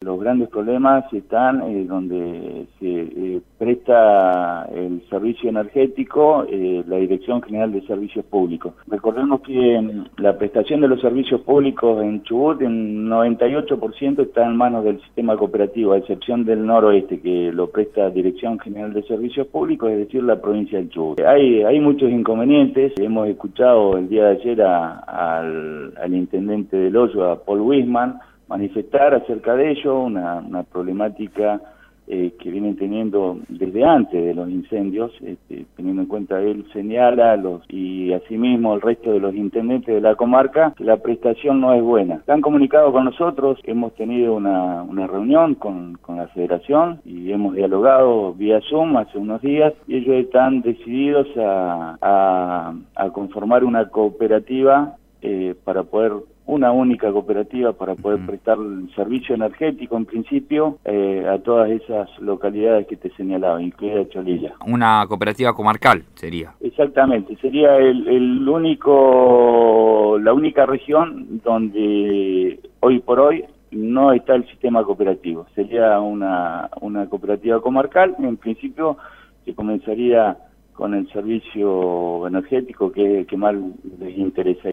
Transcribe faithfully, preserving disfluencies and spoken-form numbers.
los grandes problemas están eh, donde se eh, presta el servicio energético, eh, la Dirección General de Servicios Públicos. Recordemos que en la prestación de los servicios públicos en Chubut, en noventa y ocho por ciento está en manos del sistema cooperativo, a excepción del noroeste, que lo presta Dirección General de Servicios Públicos, es decir, la provincia del Chubut. Hay, hay muchos inconvenientes. Hemos escuchado el día de ayer a, al, al intendente del Hoyo, a Paul Wisman, manifestar acerca de ello, una, una problemática eh, que vienen teniendo desde antes de los incendios, este, teniendo en cuenta él señala los y asimismo el resto de los intendentes de la comarca que la prestación no es buena. Están comunicados con nosotros, hemos tenido una, una reunión con, con la federación y hemos dialogado vía Zoom hace unos días y ellos están decididos a, a, a conformar una cooperativa eh, para poder una única cooperativa para poder uh-huh. prestar el servicio energético en principio eh, a todas esas localidades que te señalaba, incluida Cholilla. Una cooperativa comarcal sería. Exactamente, sería el, el único, la única región donde hoy por hoy no está el sistema cooperativo. Sería una, una cooperativa comarcal, en principio se comenzaría con el servicio energético que, que más les interesa.